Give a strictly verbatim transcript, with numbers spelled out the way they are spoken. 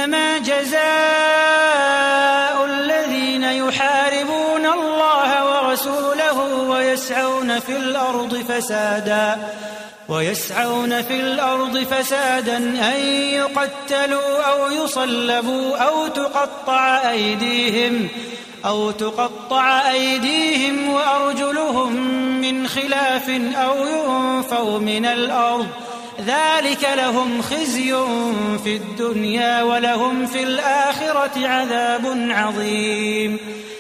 إنما جزاء الذين يحاربون الله ورسوله ويسعون في الأرض فسادا ويسعون في الأرض فسادا أن يقتلوا أو يصلبوا أو تقطع أيديهم أو تقطع أيديهم وأرجلهم من خلاف أو ينفوا من الأرض، ذلك لهم خزي في الدنيا ولهم في الآخرة عذاب عظيم.